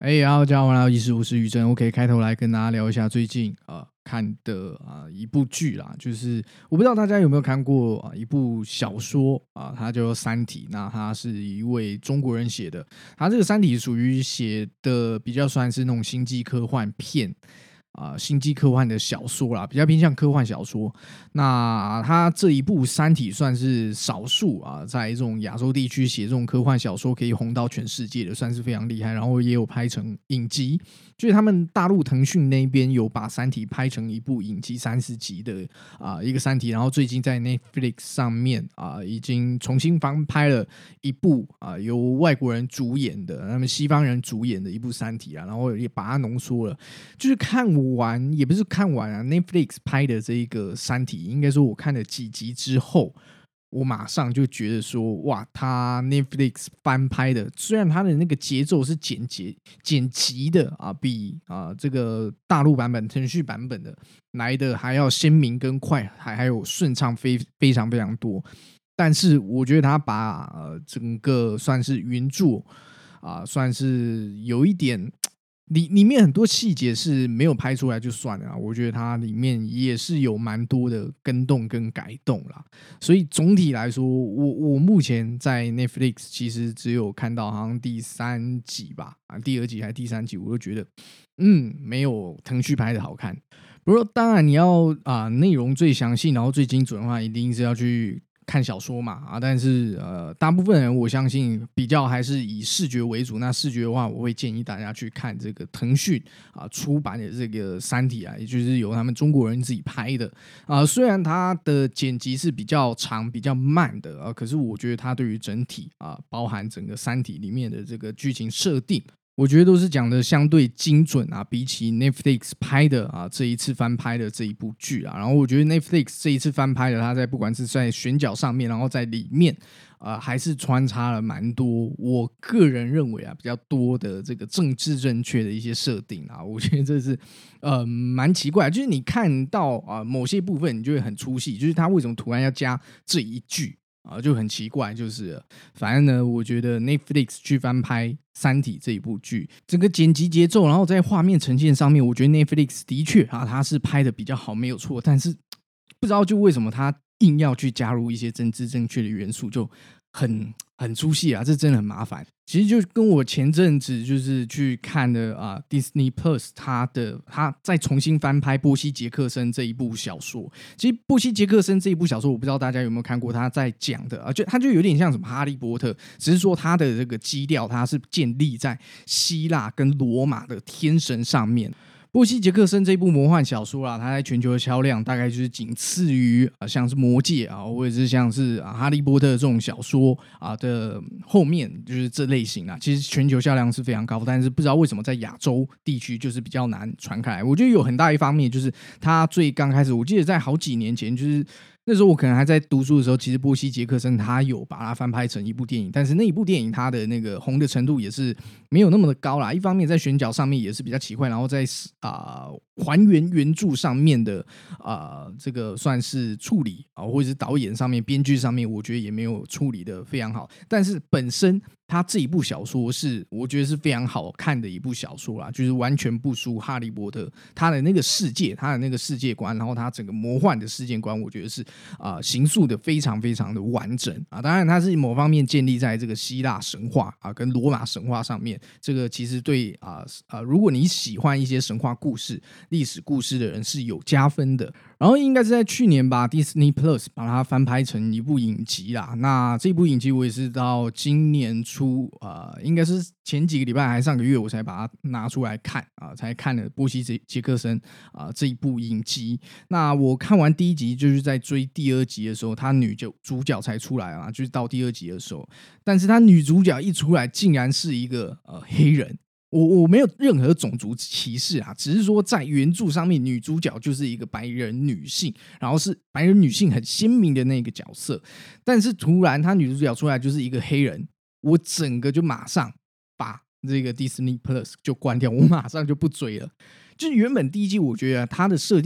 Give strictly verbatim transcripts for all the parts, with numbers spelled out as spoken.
哎，然后大家好，欢迎来到一事无事于真。OK，开头来跟大家聊一下最近呃看的啊、呃、一部剧啦，就是我不知道大家有没有看过啊、呃、一部小说啊、呃，它叫做《三体》。那它是一位中国人写的，它这个《三体》属于写的比较算是那种星际科幻片。啊、呃，星际科幻的小说啦，比较偏向科幻小说。那他这一部《三体》算是少数啊，在这种亚洲地区写这种科幻小说可以红到全世界的，算是非常厉害。然后也有拍成影集，就是他们大陆腾讯那边有把《三体》拍成一部影集三十集的啊、呃、一个《三体》，然后最近在 Netflix 上面啊、呃、已经重新翻拍了一部啊、呃、由外国人主演的，他们西方人主演的一部《三体》啊，然后也把它浓缩了，就是看完也不是看完啊 ，Netflix 拍的这一个《三体》，应该说我看了几集之后，我马上就觉得说，哇，他 Netflix 翻拍的，虽然他的那个节奏是剪辑剪辑的啊，比啊这个大陆版本、腾讯版本的来的还要鲜明跟快，还还有顺畅非非常非常多。但是我觉得他把呃整个算是原著啊，算是有一点。里里面很多细节是没有拍出来就算了，我觉得它里面也是有蛮多的更动跟改动啦。所以总体来说，我我目前在 Netflix 其实只有看到好像第三集吧，啊，第二集还是第三集，我就觉得，嗯，没有腾讯拍的好看。不过当然你要啊内容最详细，然后最精准的话，一定是要去看小说嘛啊，但是呃，大部分人我相信比较还是以视觉为主。那视觉的话，我会建议大家去看这个腾讯啊出版的这个《三体》啊，也就是由他们中国人自己拍的啊。虽然它的剪辑是比较长、比较慢的啊，可是我觉得它对于整体啊，包含整个《三体》里面的这个剧情设定。我觉得都是讲的相对精准啊，比起 Netflix 拍的啊这一次翻拍的这一部剧啊，然后我觉得 Netflix 这一次翻拍的，它在不管是在选角上面，然后在里面啊、呃，还是穿插了蛮多，我个人认为啊比较多的这个政治正确的一些设定啊，我觉得这是呃蛮奇怪，就是你看到啊、呃、某些部分，你就会很出戏，就是他为什么突然要加这一句？啊，就很奇怪，就是反正呢，我觉得 Netflix 去翻拍《三体》这一部剧，整个剪辑节奏，然后在画面呈现上面，我觉得 Netflix 的确啊，它是拍的比较好，没有错。但是不知道就为什么他硬要去加入一些政治正确的元素，就很很出戏啊，这真的很麻烦。其实就跟我前阵子就是去看的啊、呃、Disney Plus 他的他再重新翻拍波西杰克森这一部小说。其实波西杰克森这一部小说，我不知道大家有没有看过，他在讲的啊，就他就有点像什么哈利波特，只是说他的这个基调，他是建立在希腊跟罗马的天神上面。波西·杰克森这部魔幻小说啦，它在全球的销量大概就是仅次于啊，像是《魔戒》啊，或者是像是啊《哈利波特》这种小说啊的后面，就是这类型啊，其实全球销量是非常高，但是不知道为什么在亚洲地区就是比较难传开来。我觉得有很大一方面就是它最刚开始，我记得在好几年前就是。那时候我可能还在读书的时候，其实波西·杰克森他有把它翻拍成一部电影，但是那一部电影它的那个红的程度也是没有那么的高啦。一方面在选角上面也是比较奇怪，然后在啊、呃、还原原著上面的啊、呃、这个算是处理啊、呃，或者是导演上面、编剧上面，我觉得也没有处理的非常好。但是本身他这一部小说是我觉得是非常好看的一部小说啦，就是完全不输《哈利波特》他的那个世界，他的那个世界观，然后他整个魔幻的世界观，我觉得是啊、呃、形塑的非常非常的完整啊。当然，它是某方面建立在这个希腊神话啊跟罗马神话上面，这个其实对啊啊、呃，如果你喜欢一些神话故事、历史故事的人是有加分的。然后应该是在去年吧 ，Disney Plus 把它翻拍成一部影集啦。那这部影集我也是到今年初啊、呃，应该是前几个礼拜还上个月我才把它拿出来看啊、呃，才看了波西·杰克森啊、呃、这一部影集。那我看完第一集，就是在追第二集的时候，他女主角才出来啊，就是到第二集的时候，但是他女主角一出来，竟然是一个呃黑人。我我没有任何种族歧视啊，只是说在原著上面，女主角就是一个白人女性，然后是白人女性很鲜明的那个角色，但是突然她女主角出来就是一个黑人，我整个就马上把这个 Disney Plus 就关掉，我马上就不追了。就是原本第一季我觉得它的设定，哎，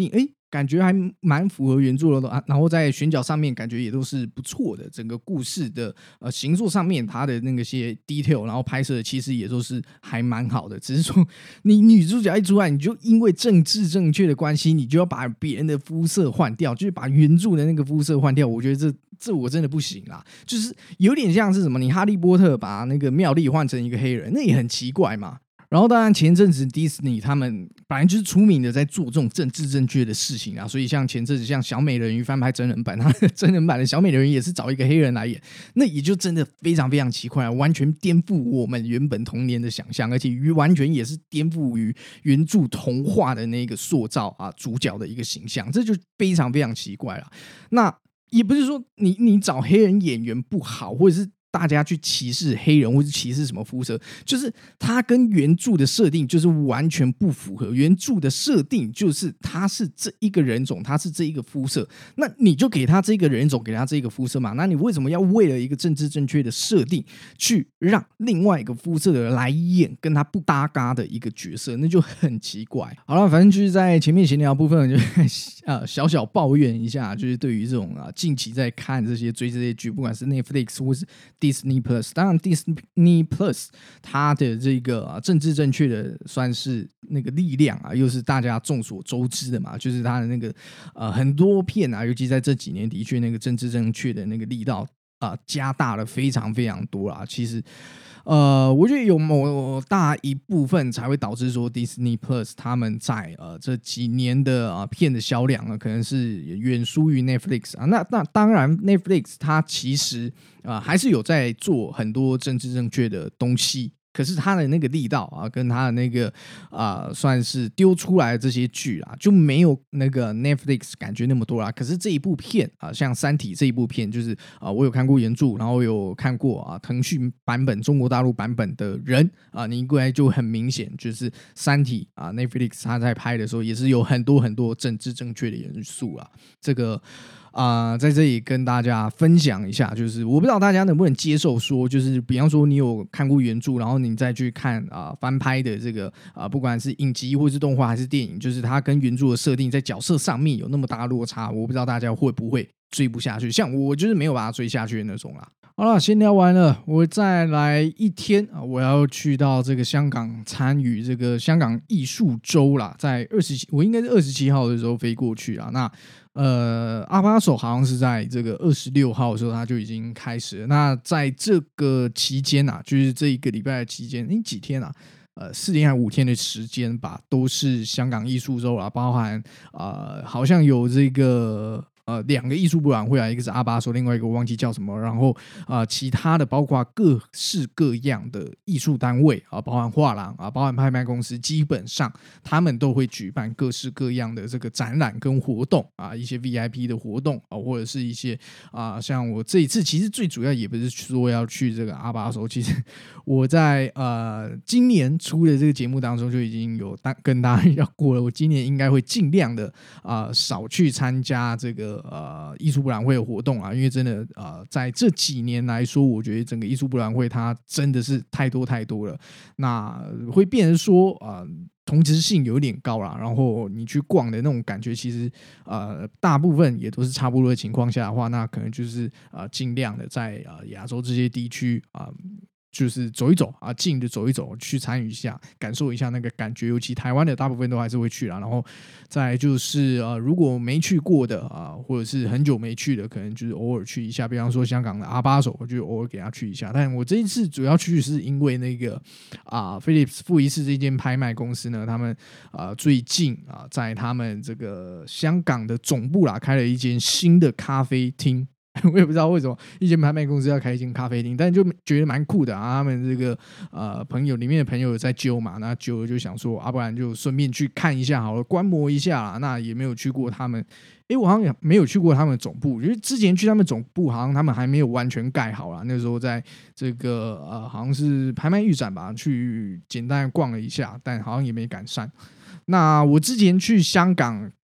感觉还蛮符合原著的、啊、然后在选角上面感觉也都是不错的，整个故事的呃形作上面它的那个些 detail， 然后拍摄其实也都是还蛮好的，只是说你女主角一出来，你就因为政治正确的关系，你就要把别人的肤色换掉，就是把原著的那个肤色换掉，我觉得这这我真的不行啦，就是有点像是什么，你哈利波特把那个妙丽换成一个黑人，那也很奇怪嘛。然后当然前阵子迪士尼他们本来就是出名的在做这种政治正确的事情啊，所以像前阵子像小美人鱼翻拍真人版，他的真人版的小美人鱼也是找一个黑人来演，那也就真的非常非常奇怪、啊、完全颠覆我们原本童年的想象，而且完全也是颠覆于原著童话的那个塑造啊主角的一个形象，这就非常非常奇怪了。那也不是说你你找黑人演员不好，或者是大家去歧视黑人或者歧视什么肤色，就是他跟原著的设定就是完全不符合。原著的设定就是他是这一个人种，他是这一个肤色，那你就给他这个人种，给他这个肤色嘛。那你为什么要为了一个政治正确的设定去让另外一个肤色的人来演跟他不搭嘎的一个角色？那就很奇怪。好了，反正就是在前面闲聊部分就呃小小抱怨一下，就是对于这种啊近期在看这些追这些剧，不管是 Netflix 或是Disney Plus， 当然 Disney Plus 它的这个、啊、政治正确的算是那个力量啊，又是大家众所周知的嘛，就是它的那个呃很多片啊，尤其在这几年的确那个政治正确的那个力道啊、呃、加大了非常非常多啦。其实呃，我觉得有某大一部分才会导致说 Disney Plus 他们在呃这几年的啊、呃、片的销量呢，可能是远输于 Netflix 啊。那那当然 Netflix 它其实啊、呃、还是有在做很多政治正确的东西。可是他的那个力道啊，跟他的那个啊、呃，算是丢出来的这些剧啊，就没有那个 Netflix 感觉那么多啦。可是这一部片啊，像《三体》这一部片，就是啊、呃，我有看过原著，然后有看过啊腾讯版本、中国大陆版本的人啊，你应该就很明显，就是《三体》啊 ，Netflix 他在拍的时候也是有很多很多政治正确的元素啊，这个。啊、呃，在这里跟大家分享一下，就是我不知道大家能不能接受说，就是比方说你有看过原著，然后你再去看啊、呃、翻拍的这个啊、呃，不管是影集或是动画还是电影，就是它跟原著的设定在角色上面有那么大落差，我不知道大家会不会追不下去。像我就是没有把它追下去的那种啦。好了，先聊完了，我再来一天啊，我要去到这个香港参与这个香港艺术周啦，在二十七，我应该是二十七号的时候飞过去啊。那呃，阿巴手好像是在这个二十六号的时候他就已经开始了。那在这个期间啊，就是这一个礼拜的期间，你几天啊？呃，四天还五天的时间吧，都是香港艺术周啊，包含呃，好像有这个。呃，两个艺术博览会啊，一个是阿巴索，另外一个我忘记叫什么。然后啊、呃，其他的包括各式各样的艺术单位啊，包含画廊啊，包含拍卖公司，基本上他们都会举办各式各样的这个展览跟活动啊，一些 V I P 的活动啊，或者是一些啊，像我这一次其实最主要也不是说要去这个阿巴索，其实我在呃今年出的这个节目当中就已经有跟大家要过了，我今年应该会尽量的啊、呃、少去参加这个。呃，艺术博览会的活动啊，因为真的呃，在这几年来说，我觉得整个艺术博览会它真的是太多太多了，那会变成说啊、呃，同质性有点高啦。然后你去逛的那种感觉，其实呃，大部分也都是差不多的情况下的话，那可能就是呃，尽量的在呃亚洲这些地区啊。呃就是走一走啊，近的走一走，去参与一下，感受一下那个感觉。尤其台湾的大部分都还是会去啦，然后再来就是呃，如果没去过的啊，或者是很久没去的，可能就是偶尔去一下。比方说香港的阿巴手，我就偶尔给他去一下。但我这一次主要去是因为那个啊，Philips 富艺士这间拍卖公司呢，他们啊最近啊在他们这个香港的总部啦，开了一间新的咖啡厅。我也不知道为什么一间拍卖公司要开一间咖啡厅，但就觉得蛮酷的啊。他们这个呃朋友里面的朋友在揪嘛，那揪了就想说，啊，不然就顺便去看一下好了，观摩一下啦。那也没有去过他们，诶，我好像也没有去过他们总部，因为之前去他们总部，好像他们还没有完全盖好啦。那时候在这个呃好像是拍卖预展吧，去简单逛了一下，但好像也没赶上。那我之前去香港。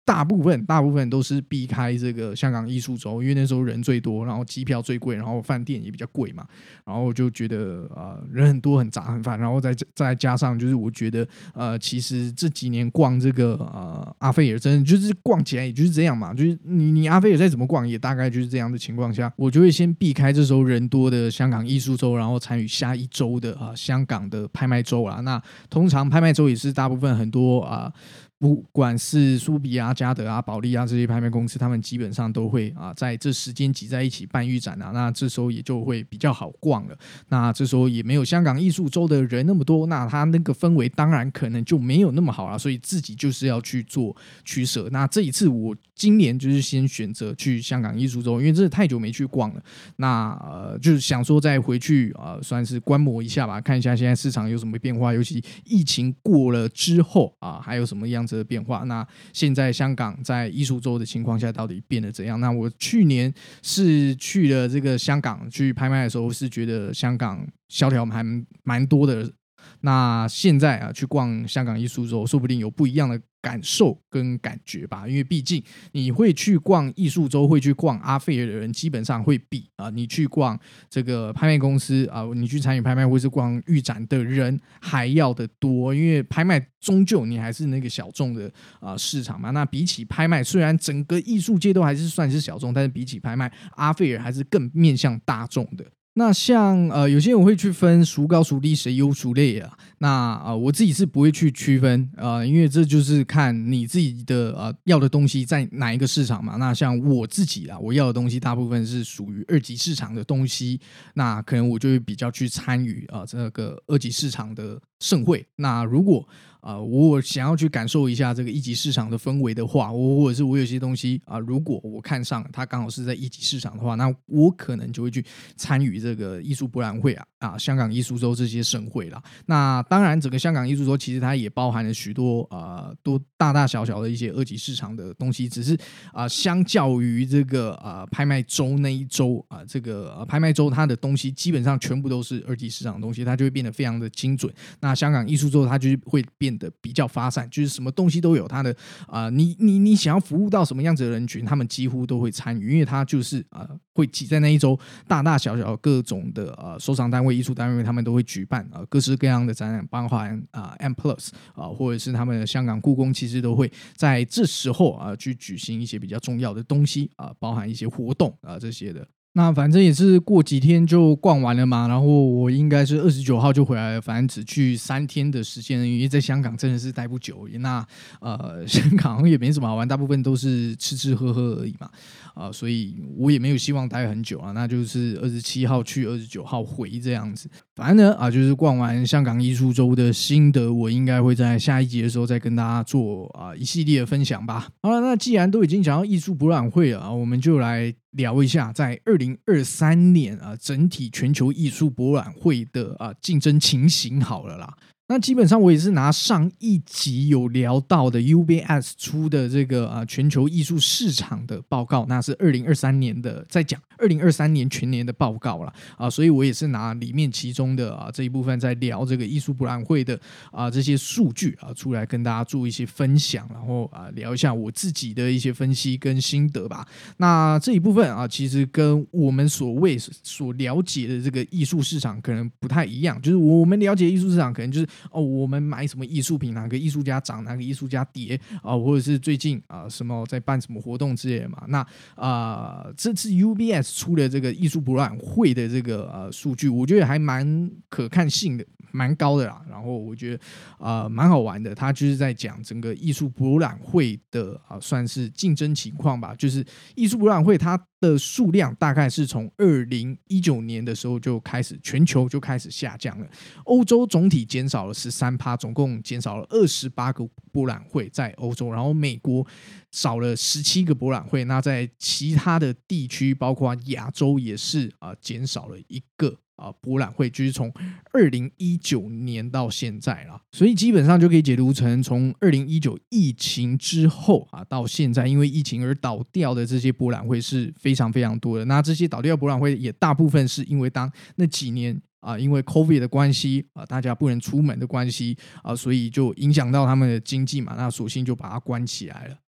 大部分大部分都是避开这个香港艺术周，因为那时候人最多，然后机票最贵，然后饭店也比较贵嘛，然后就觉得呃人很多很杂很烦，然后再再加上就是我觉得呃其实这几年逛这个呃阿菲尔真的就是逛起来也就是这样嘛，就是你你阿菲尔再怎么逛也大概就是这样的情况下，我就会先避开这时候人多的香港艺术周，然后参与下一周的啊、呃、香港的拍卖周啦。那通常拍卖周也是大部分很多啊。呃不管是苏比啊、嘉德啊、保利啊这些拍卖公司，他们基本上都会啊在这时间挤在一起办预展啊，那这时候也就会比较好逛了。那这时候也没有香港艺术周的人那么多，那他那个氛围当然可能就没有那么好了，所以自己就是要去做取舍。那这一次我今年就是先选择去香港艺术周，因为真的太久没去逛了。那呃就是想说再回去啊、呃，算是观摩一下吧，看一下现在市场有什么变化，尤其疫情过了之后啊，还有什么样子的变化。那现在香港在艺术周的情况下到底变得怎样？那我去年是去了这个香港去拍卖的时候，是觉得香港萧条还蛮多的。那现在啊，去逛香港艺术周，说不定有不一样的感受跟感觉吧。因为毕竟你会去逛艺术周，会去逛阿菲尔的人，基本上会比啊你去逛这个拍卖公司啊，你去参与拍卖或是逛预展的人还要的多。因为拍卖终究你还是那个小众的啊市场嘛。那比起拍卖，虽然整个艺术界都还是算是小众，但是比起拍卖，阿菲尔还是更面向大众的。那像呃有些人会去分孰高孰低谁优孰劣啊，那呃我自己是不会去区分呃因为这就是看你自己的呃要的东西在哪一个市场嘛。那像我自己啦，我要的东西大部分是属于二级市场的东西，那可能我就会比较去参与啊、呃、这个二级市场的盛会。那如果呃，我想要去感受一下这个一级市场的氛围的话，我或者是我有些东西啊、呃，如果我看上它刚好是在一级市场的话，那我可能就会去参与这个艺术博览会啊啊，香港艺术周这些盛会啦。那当然，整个香港艺术周其实它也包含了许多啊、呃，多大大小小的一些二级市场的东西，只是啊、呃，相较于这个啊、呃、拍卖周那一周啊、呃，这个、呃、拍卖周它的东西基本上全部都是二级市场的东西，它就会变得非常的精准。那香港艺术周它就是会变得比较发散，就是什么东西都有它的啊、呃，你你你想要服务到什么样子的人群，他们几乎都会参与，因为它就是啊、呃、会挤在那一周，大大小小各种的呃收藏单位、艺术单位，他们都会举办啊、呃、各式各样的展览，包含啊、呃、M Plus 啊、呃，或者是他们的香港故宫，其实都会在这时候啊、呃、去举行一些比较重要的东西啊、呃，包含一些活动啊、呃、这些的。那反正也是过几天就逛完了嘛，然后我应该是二十九号就回来了，反正只去三天的时间，因为在香港真的是待不久。那呃，香港也没什么好玩，大部分都是吃吃喝喝而已嘛，啊、呃，所以我也没有希望待很久啊，那就是二十七号去，二十九号回这样子。反正呢啊，就是逛完香港艺术周的心得，我应该会在下一集的时候再跟大家做啊、呃、一系列的分享吧。好了，那既然都已经讲到艺术博览会了啊，我们就来聊一下在二零二三年啊整体全球艺术博览会的啊竞争情形好了啦。那基本上我也是拿上一集有聊到的 U B S 出的这个啊全球艺术市场的报告，那是二零二三年的，在讲二零二三年全年的报告啦啊，所以我也是拿里面其中的啊这一部分在聊这个艺术博览会的啊这些数据啊出来跟大家做一些分享，然后啊聊一下我自己的一些分析跟心得吧。那这一部分啊其实跟我们所谓所了解的这个艺术市场可能不太一样，就是我们了解艺术市场可能就是哦，我们买什么艺术品，哪个艺术家涨，哪个艺术家跌啊、呃，或者是最近啊、呃、什么在办什么活动之类的嘛。那啊、呃，这次 U B S 出的这个艺术博览会的这个呃数据，我觉得还蛮可看性的，蛮高的啦。然后我觉得啊蛮、呃、好玩的，它就是在讲整个艺术博览会的啊、呃、算是竞争情况吧。就是艺术博览会它的数量大概是从二零一九年的时候就开始全球就开始下降了，欧洲总体减少了 百分之十三， 总共减少了二十八个博览会在欧洲，然后美国少了十七个博览会，那在其他的地区包括亚洲也是啊、呃、减少了一个啊，博览会，就是从二零一九年到现在啦，所以基本上就可以解读成从二零一九疫情之后啊到现在，因为疫情而倒掉的这些博览会是非常非常多的。那这些倒掉的博览会也大部分是因为当那几年啊，因为 COVID 的关系啊，大家不能出门的关系啊，所以就影响到他们的经济嘛，那索性就把它关起来了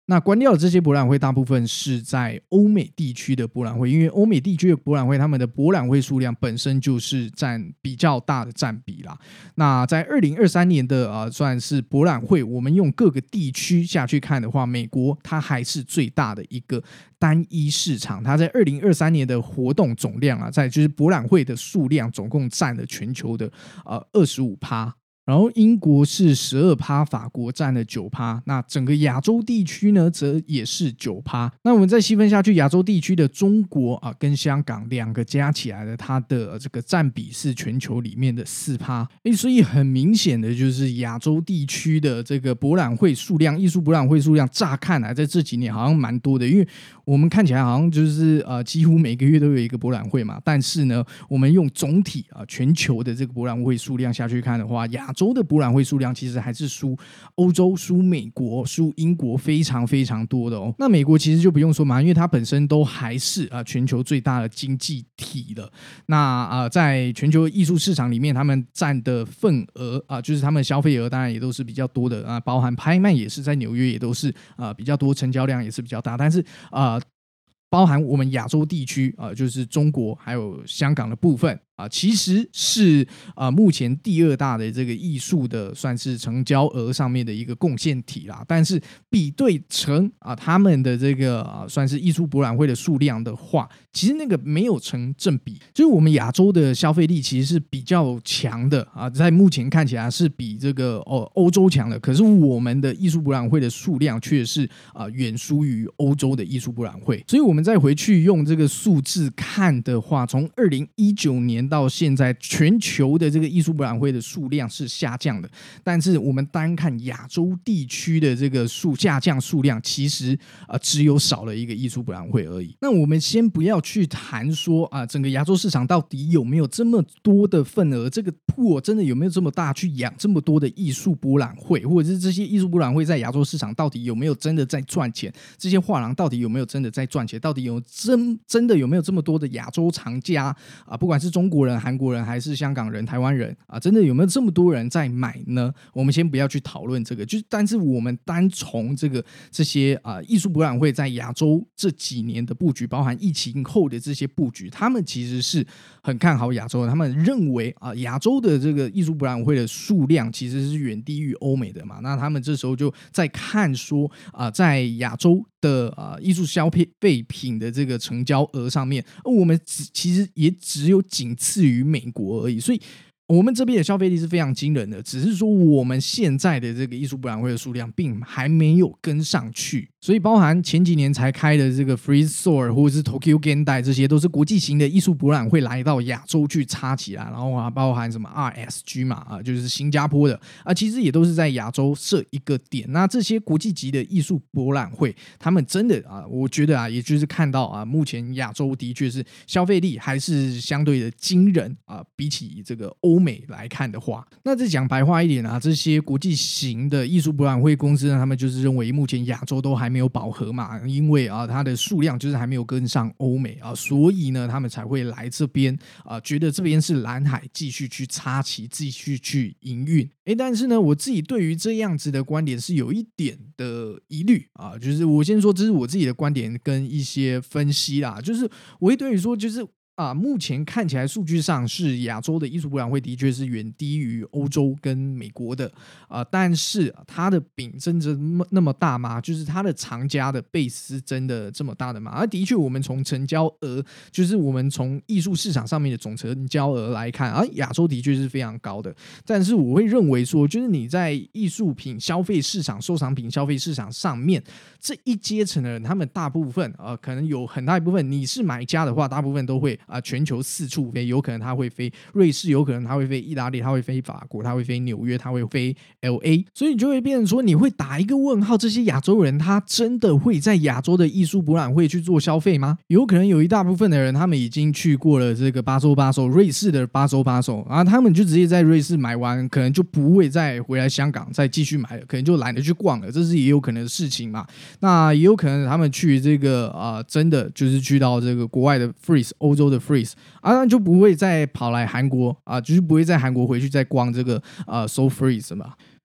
那关掉的这些博览会大部分是在欧美地区的博览会，因为欧美地区的博览会他们的博览会数量本身就是占比较大的占比啦。那在二零二三年的呃算是博览会，我们用各个地区下去看的话，美国它还是最大的一个单一市场，它在二零二三年的活动总量啊，在就是博览会的数量总共占了全球的呃二十五趴。然后英国是 百分之十二， 法国占了 百分之九， 那整个亚洲地区呢则也是 百分之九。 那我们再细分下去，亚洲地区的中国啊跟香港两个加起来的它的这个占比是全球里面的 百分之四。 所以很明显的就是亚洲地区的这个博览会数量，艺术博览会数量乍看来在这几年好像蛮多的，因为我们看起来好像就是呃几乎每个月都有一个博览会嘛，但是呢我们用总体啊全球的这个博览会数量下去看的话，亚洲的博览会数量其实还是输欧洲、输美国、输英国非常非常多的哦。那美国其实就不用说嘛，因为它本身都还是啊全球最大的经济体了。那啊在全球艺术市场里面，他们占的份额啊，就是他们消费额当然也都是比较多的啊，包含拍卖也是在纽约也都是啊比较多，成交量也是比较大，但是啊。包含我们亚洲地区啊、呃，就是中国还有香港的部分啊、呃，其实是啊、呃、目前第二大的这个艺术的算是成交额上面的一个贡献体啦。但是比对成啊、呃、他们的这个啊、呃、算是艺术博览会的数量的话，其实那个没有成正比。就是我们亚洲的消费力其实是比较强的啊、呃，在目前看起来是比这个哦欧洲强的，可是我们的艺术博览会的数量却是啊、呃、远输于欧洲的艺术博览会，所以我们再回去用这个数字看的话，从二零一九年到现在，全球的这个艺术博览会的数量是下降的，但是我们单看亚洲地区的这个数下降数量，其实啊、呃、只有少了一个艺术博览会而已。那我们先不要去谈说啊、呃、整个亚洲市场到底有没有这么多的份额，这个铺真的有没有这么大去养这么多的艺术博览会，或者是这些艺术博览会在亚洲市场到底有没有真的在赚钱，这些画廊到底有没有真的在赚钱，到底有真真的有没有这么多的亚洲藏家啊？不管是中国人、韩国人还是香港人、台湾人啊，真的有没有这么多人在买呢？我们先不要去讨论这个，就是但是我们单从这个这些啊艺术博览会在亚洲这几年的布局，包含疫情后的这些布局，他们其实是很看好亚洲的。他们认为啊亚洲的这个艺术博览会的数量其实是远低于欧美的嘛，那他们这时候就在看说啊在亚洲的啊艺术消费品的这个成交额上面，我们其实也只有仅次于美国而已，所以我们这边的消费力是非常惊人的，只是说我们现在的这个艺术博览会的数量并还没有跟上去，所以包含前几年才开的这个 Frieze Store 或者是 Tokyo Gendai， 这些都是国际型的艺术博览会来到亚洲去插起来，然后啊包含什么 R S G 嘛啊，就是新加坡的啊，其实也都是在亚洲设一个点。那这些国际级的艺术博览会，他们真的啊，我觉得啊，也就是看到啊，目前亚洲的确是消费力还是相对的惊人啊，比起这个欧美来看的话，那再讲白话一点啊，这些国际型的艺术博览会公司呢，他们就是认为目前亚洲都还没有饱和嘛，因为啊它的数量就是还没有跟上欧美啊，所以呢他们才会来这边啊，觉得这边是蓝海，继续去插旗，继续去营运。诶，但是呢，我自己对于这样子的观点是有一点的疑虑啊，就是我先说这是我自己的观点跟一些分析啦，就是我会对于说就是啊，目前看起来数据上是亚洲的艺术博览会的确是远低于欧洲跟美国的啊，但是它的饼真的那么大吗？就是它的藏家的 base 真的这么大的吗？而的确，我们从成交额，就是我们从艺术市场上面的总成交额来看，啊，亚洲的确是非常高的。但是我会认为说，就是你在艺术品消费市场、收藏品消费市场上面这一阶层的人，他们大部分啊，可能有很大一部分，你是买家的话，大部分都会。啊，全球四处飞，有可能他会飞瑞士，有可能他会飞意大利，他会飞法国，他会飞纽约，他会飞 L A， 所以你就会变成说，你会打一个问号：这些亚洲人他真的会在亚洲的艺术博览会去做消费吗？有可能有一大部分的人，他们已经去过了这个巴州巴州，瑞士的巴州巴州，然后他们就直接在瑞士买完，可能就不会再回来香港再继续买了，可能就懒得去逛了，这是也有可能的事情嘛。那也有可能他们去这个啊、呃，真的就是去到这个国外的 Frieze 欧洲的 Frieze 啊，那就不会再跑来韩国啊，就是不会在韩国回去再逛这个呃 So Frieze 嘛。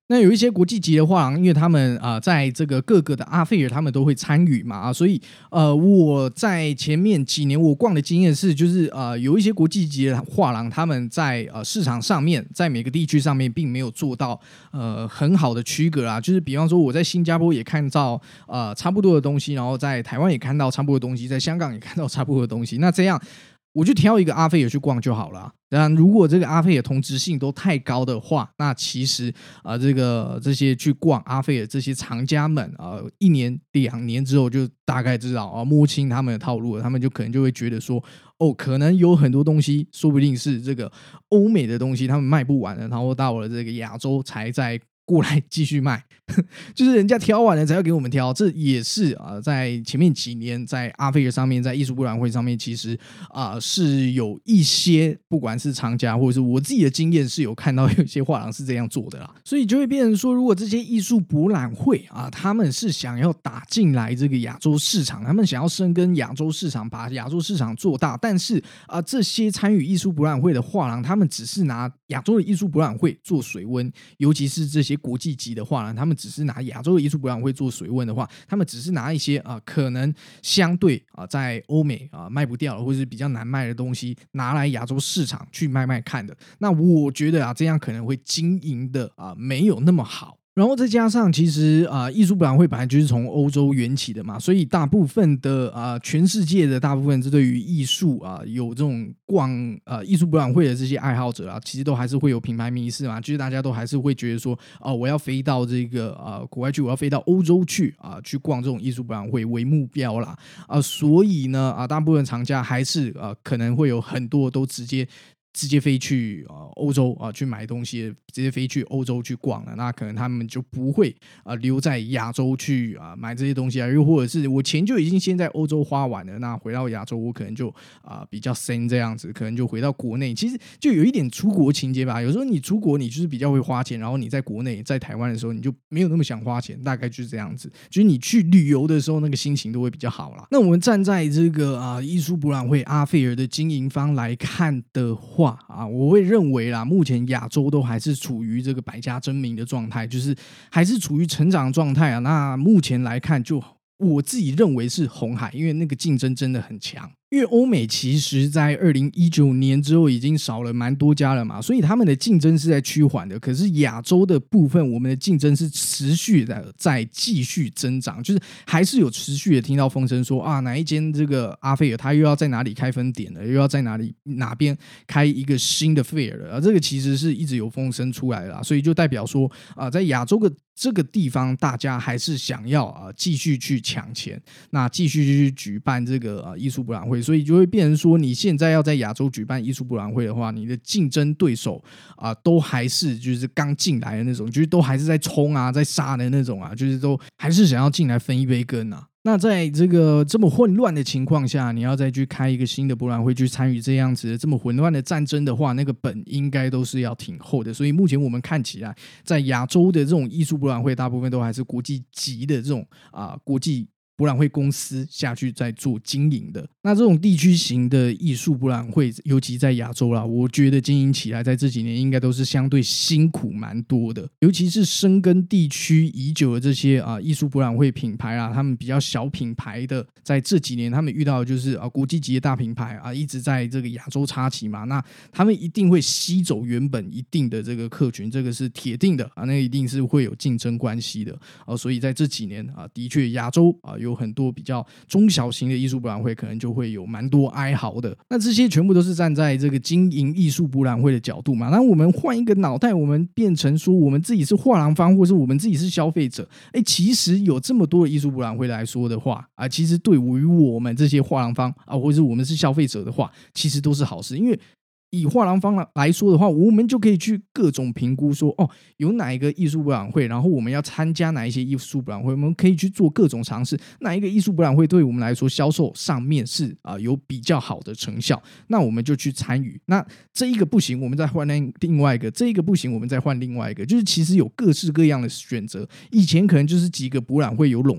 那有一些国际级的画廊，因为他们啊、呃，在这个各个的阿费尔，他们都会参与嘛啊，所以呃，我在前面几年我逛的经验是，就是呃，有一些国际级的画廊，他们在呃市场上面，在每个地区上面，并没有做到呃很好的区隔啊。就是比方说，我在新加坡也看到呃差不多的东西，然后在台湾也看到差不多的东西，在香港也看到差不多的东西。那这样我就挑一个阿费尔去逛就好了。当然，如果这个阿费尔同质性都太高的话，那其实啊、呃，这个这些去逛阿费尔这些藏家们啊、呃，一年两年之后就大概知道啊，摸清他们的套路了，他们就可能就会觉得说，哦，可能有很多东西，说不定是这个欧美的东西他们卖不完了，然后到了这个亚洲才在过来继续卖，就是人家挑完了才要给我们挑，这也是啊、呃，在前面几年在阿费尔上面，在艺术博览会上面，其实啊、呃、是有一些不管是藏家或者是我自己的经验是有看到有些画廊是这样做的啦，所以就会变成说，如果这些艺术博览会啊，他们是想要打进来这个亚洲市场，他们想要深耕亚洲市场，把亚洲市场做大，但是啊、呃、这些参与艺术博览会的画廊，他们只是拿亚洲的艺术博览会做水温，尤其是这些国际级的画廊，他们只是拿亚洲的艺术博览会做水温的话，他们只是拿一些啊、呃、可能相对啊、呃、在欧美啊、呃、卖不掉的或者是比较难卖的东西拿来亚洲市场去卖卖看的，那我觉得啊这样可能会经营的啊、呃、没有那么好。然后再加上，其实啊，艺术博览会本来就是从欧洲缘起的嘛，所以大部分的啊、呃，全世界的大部分是对于艺术啊、呃，有这种逛呃艺术博览会的这些爱好者啊，其实都还是会有品牌迷思嘛，就是大家都还是会觉得说，哦、呃，我要飞到这个啊、呃、国外去，我要飞到欧洲去啊、呃，去逛这种艺术博览会为目标啦啊、呃，所以呢啊、呃，大部分厂家还是啊、呃、可能会有很多都直接。直接飞去呃欧洲啊、呃、去买东西，直接飞去欧洲去逛了，那可能他们就不会啊、呃、留在亚洲去啊、呃、买这些东西啊，又或者是我钱就已经先在欧洲花完了，那回到亚洲我可能就啊、呃、比较深这样子，可能就回到国内，其实就有一点出国情节吧。有时候你出国你就是比较会花钱，然后你在国内在台湾的时候你就没有那么想花钱，大概就是这样子。就是你去旅游的时候那个心情都会比较好啦。那我们站在这个啊艺术博览会阿费尔的经营方来看的话，啊，我会认为啦，目前亚洲都还是处于这个百家争鸣的状态，就是还是处于成长状态啊。那目前来看，就我自己认为是红海，因为那个竞争真的很强。因为欧美其实在二零一九年之后已经少了蛮多家了嘛，所以他们的竞争是在趋缓的。可是亚洲的部分，我们的竞争是持续的在继续增长，就是还是有持续的听到风声说啊，哪一间这个阿费尔他又要在哪里开分店了，又要在哪里哪边开一个新的费尔了啊，这个其实是一直有风声出来的啦，所以就代表说啊，在亚洲的这个地方，大家还是想要啊继续去抢钱，那继续去举办这个啊艺术博览会。所以就会变成说，你现在要在亚洲举办艺术博览会的话，你的竞争对手啊、呃，都还是就是刚进来的那种，就是都还是在冲啊，在杀的那种啊，就是都还是想要进来分一杯羹啊。那在这个这么混乱的情况下，你要再去开一个新的博览会去参与这样子的这么混乱的战争的话，那个本应该都是要挺厚的。所以目前我们看起来，在亚洲的这种艺术博览会，大部分都还是国际级的这种啊、呃、国际。博览会公司下去在做经营的，那这种地区型的艺术博览会，尤其在亚洲啦，我觉得经营起来在这几年应该都是相对辛苦蛮多的，尤其是深耕地区已久的这些啊艺术博览会品牌啊，他们比较小品牌的，在这几年他们遇到的就是啊国际级的大品牌啊，一直在这个亚洲插旗嘛，那他们一定会吸走原本一定的这个客群，这个是铁定的啊，那一定是会有竞争关系的啊，所以在这几年啊，的确亚洲啊有有很多比较中小型的艺术博览会可能就会有蛮多哀嚎的，那这些全部都是站在这个经营艺术博览会的角度嘛。那我们换一个脑袋，我们变成说我们自己是画廊方，或是我们自己是消费者，哎，其实有这么多的艺术博览会来说的话啊，其实对于我们这些画廊方啊，或者是我们是消费者的话，其实都是好事，因为以画廊方来说的话，我们就可以去各种评估说，哦，有哪一个艺术博览会，然后我们要参加哪一些艺术博览会，我们可以去做各种尝试，哪一个艺术博览会对我们来说销售上面是、呃、有比较好的成效，那我们就去参与。那这一个不行，我们再换另外一个，这一个不行，我们再换另外一个，就是其实有各式各样的选择。以前可能就是几个博览会有垄断，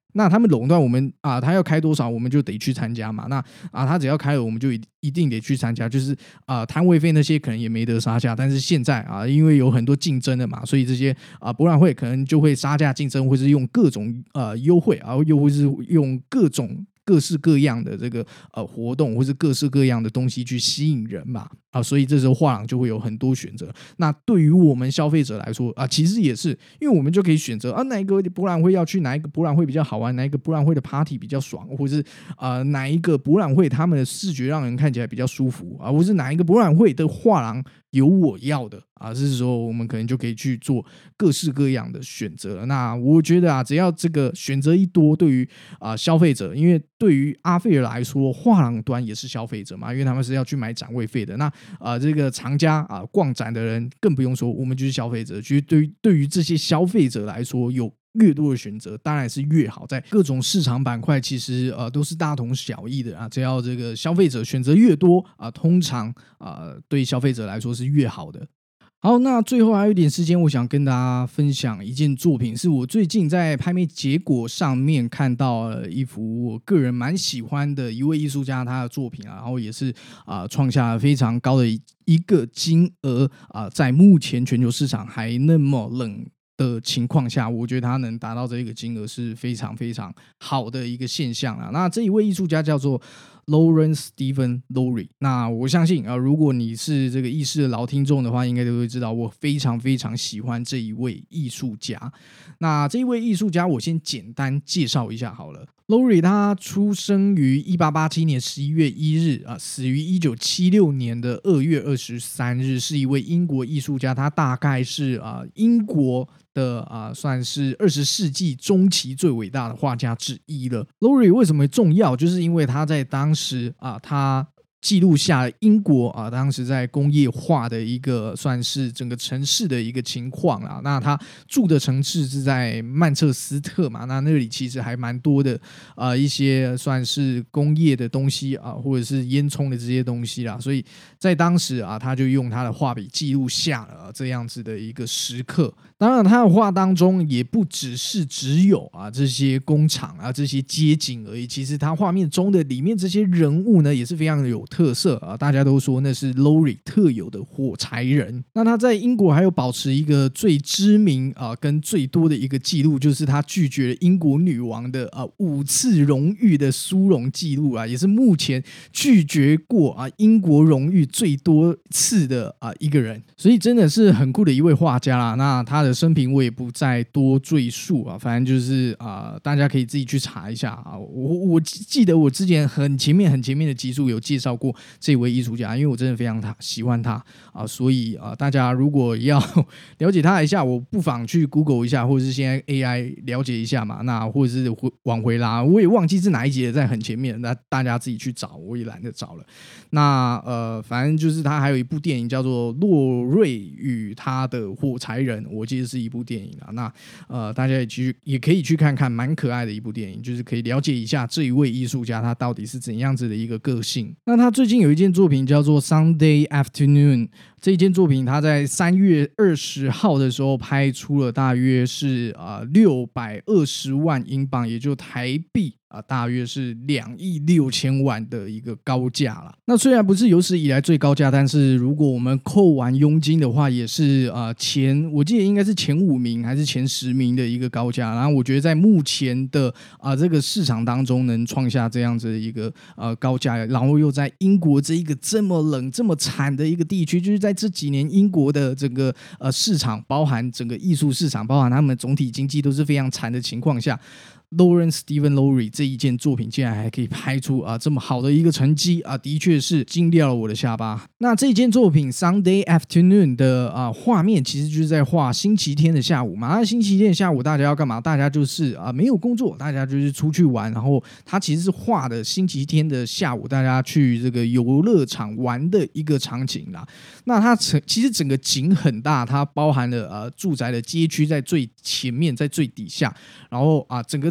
那他们垄断我们啊，他要开多少我们就得去参加嘛。那啊，他只要开了我们就一定得去参加，就是啊摊位费那些可能也没得杀价，但是现在啊因为有很多竞争的嘛，所以这些啊博览会可能就会杀价竞争，或是用各种呃优惠啊，又或是用各种各式各样的这个呃活动，或是各式各样的东西去吸引人嘛啊，所以这时候画廊就会有很多选择。那对于我们消费者来说啊，其实也是，因为我们就可以选择啊哪一个博览会要去，哪一个博览会比较好玩，哪一个博览会的 party 比较爽，或是啊哪一个博览会他们的视觉让人看起来比较舒服啊，或是哪一个博览会的画廊有我要的啊，这时候我们可能就可以去做各式各样的选择。那我觉得啊，只要这个选择一多，对于啊消费者，因为对于阿费尔来说，画廊端也是消费者嘛，因为他们是要去买展位费的。那啊，这个藏家啊，逛展的人更不用说，我们就是消费者。其实对于对于这些消费者来说，有越多的选择当然是越好，在各种市场板块其实呃都是大同小异的啊，只要这个消费者选择越多啊，通常啊对消费者来说是越好的。好，那最后还有一点时间，我想跟大家分享一件作品，是我最近在拍卖结果上面看到了一幅我个人蛮喜欢的一位艺术家他的作品啊，然后也是啊创下了非常高的一个金额啊，在目前全球市场还那么冷的情况下，我觉得他能达到这个金额是非常非常好的一个现象啊。那这一位艺术家叫做Lawrence Stephen Lowry， 那我相信啊，如果你是这个意识的老听众的话，应该都会知道我非常非常喜欢这一位艺术家。那这一位艺术家，我先简单介绍一下好了。Lowry 他出生于一八八七年十一月一日啊，死于一九七六年的二月二十三日，是一位英国艺术家。他大概是啊英国的啊算是二十世纪中期最伟大的画家之一了。Lowry 为什么重要？就是因为他在当时啊他记录下英国啊当时在工业化的一个算是整个城市的一个情况啦。那他住的城市是在曼彻斯特嘛，那那里其实还蛮多的呃一些算是工业的东西啊，或者是烟囱的这些东西啦，所以在当时啊他就用他的画笔记录下了、啊、这样子的一个时刻。当然他的画当中也不只是只有啊这些工厂啊这些街景而已，其实他画面中的里面这些人物呢也是非常的有特色啊，大家都说那是 Lowry 特有的火柴人。那他在英国还有保持一个最知名啊跟最多的一个记录，就是他拒绝了英国女王的啊五次荣誉的殊荣记录啊，也是目前拒绝过啊英国荣誉最多次的啊一个人，所以真的是很酷的一位画家啦。那他的生平我也不再多赘述啊，反正就是啊大家可以自己去查一下啊。我我记得我之前很前面很前面的集数有介绍过这位艺术家，因为我真的非常喜欢他啊，所以啊，大家如果要了解他一下，我不妨去 Google 一下，或者是现在 A I 了解一下嘛，那或者是往回拉，我也忘记是哪一集了，在很前面，那大家自己去找，我也懒得找了。那呃，反正就是他还有一部电影叫做《洛瑞与他的火柴人》，我记得是一部电影啊。那呃，大家也去也可以去看看，蛮可爱的一部电影，就是可以了解一下这一位艺术家他到底是怎样子的一个个性。那他最近有一件作品叫做 Sunday Afternoon， 这一件作品他在三月二十号的时候拍出了大约是啊六百二十万英镑，也就台币啊，大约是两亿六千万的一个高价啦。那虽然不是有史以来最高价，但是如果我们扣完佣金的话，也是啊前我记得应该是前五名还是前十名的一个高价。然后我觉得在目前的啊这个市场当中能创下这样子的一个呃高价，然后又在英国这一个这么冷这么惨的一个地区，就是在这几年英国的整个呃市场，包含整个艺术市场，包含他们总体经济都是非常惨的情况下。Lawrence Stephen Lowry 这一件作品竟然还可以拍出啊这么好的一个成绩啊，的确是惊掉了我的下巴。那这件作品 Sunday Afternoon 的啊画面其实就是在画星期天的下午嘛。那星期天的下午大家要干嘛？大家就是啊没有工作，大家就是出去玩。然后他其实是画的星期天的下午大家去这个游乐场玩的一个场景啦。那它其实整个景很大，它包含了呃住宅的街区在最前面，在最底下，然后啊整个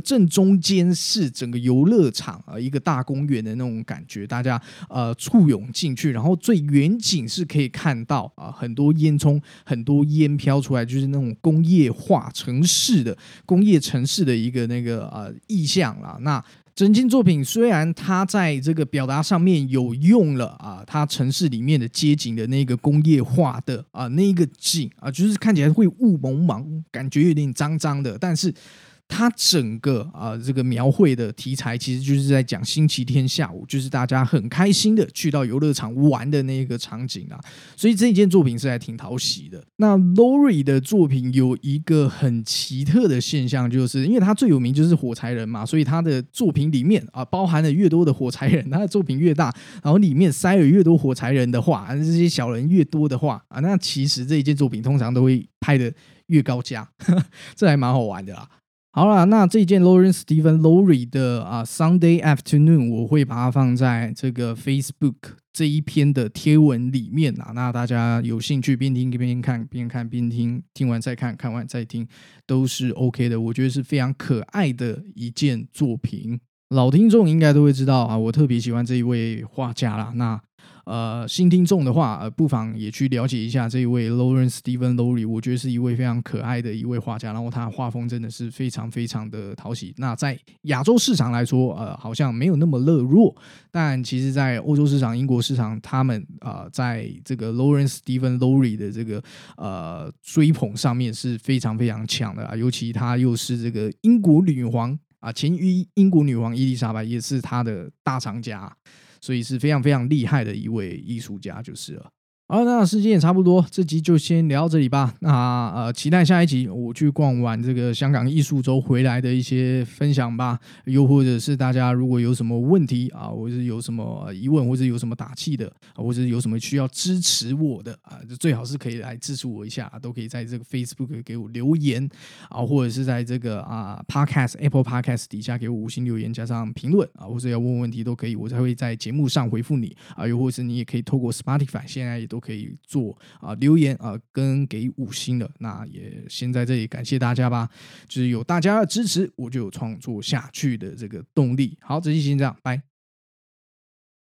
正中间是整个游乐场啊、呃、一个大公园的那种感觉，大家呃簇拥进去，然后最远景是可以看到啊、呃、很多烟囱，很多烟飘出来，就是那种工业化城市的工业城市的一个那个呃意象啦。那整件作品虽然它在这个表达上面有用了啊，它城市里面的街景的那个工业化的啊那个景啊，就是看起来会雾蒙蒙，感觉有点脏脏的，但是它整个啊、呃、这个描绘的题材其实就是在讲星期天下午，就是大家很开心的去到游乐场玩的那个场景啊，所以这一件作品是还挺讨喜的。那 Lori 的作品有一个很奇特的现象，就是因为他最有名就是火柴人嘛，所以他的作品里面啊包含了越多的火柴人，他的作品越大，然后里面塞了越多火柴人的话，这些小人越多的话啊，那其实这一件作品通常都会拍的越高价，呵呵，这还蛮好玩的啦。好啦，那这件 Lawrence Stephen Lori 的啊 Sunday Afternoon 我会把它放在这个 Facebook 这一篇的贴文里面啊，那大家有兴趣边听边看，边看边听，听完再看，看完再听，都是 OK 的。我觉得是非常可爱的一件作品。老听众应该都会知道啊，我特别喜欢这一位画家啦。那呃，新听众的话，呃，不妨也去了解一下这一位 Lawrence Stephen Lori， 我觉得是一位非常可爱的一位画家，然后他的画风真的是非常非常的讨喜。那在亚洲市场来说，呃，好像没有那么热络，但其实在欧洲市场、英国市场，他们呃在这个 Lawrence Stephen Lori 的这个呃追捧上面是非常非常强的啊，尤其他又是这个英国女皇啊，前英国女皇伊丽莎白也是他的大藏家。所以是非常非常厉害的一位艺术家就是了。好，那时间也差不多，这集就先聊到这里吧。那呃，期待下一集我去逛完这个香港艺术周回来的一些分享吧。又或者是大家如果有什么问题啊，或者是有什么疑问，或者有什么打气的，啊、或者有什么需要支持我的啊，最好是可以来支持我一下，啊、都可以在这个 Facebook 给我留言啊，或者是在这个啊 Podcast Apple Podcast 底下给我五星留言加上评论啊，或者要问问题都可以，我才会在节目上回复你啊。又或者是你也可以透过 Spotify 现在也都可以做啊留言啊跟给五星的，那也先在这里感谢大家吧，就是有大家的支持，我就有创作下去的这个动力。好，这期先这样，拜。